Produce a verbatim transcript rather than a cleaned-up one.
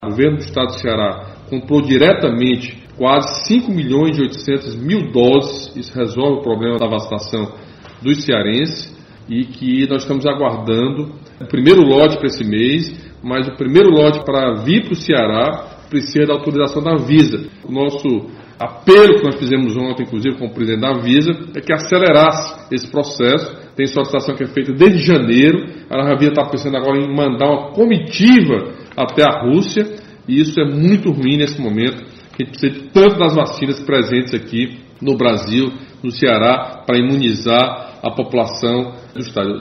O governo do estado do Ceará comprou diretamente quase cinco milhões e oitocentas mil doses. Isso resolve o problema da vacinação dos cearenses e que nós estamos aguardando o primeiro lote para esse mês, mas o primeiro lote para vir para o Ceará precisa da autorização da Anvisa. O nosso apelo que nós fizemos ontem, inclusive com o presidente da Anvisa, é que acelerasse esse processo. Tem solicitação que é feita desde janeiro. A Anvisa está pensando agora em mandar uma comitiva até a Rússia, e isso é muito ruim nesse momento, que a gente precisa tanto das vacinas presentes aqui no Brasil, no Ceará, para imunizar a população do estado.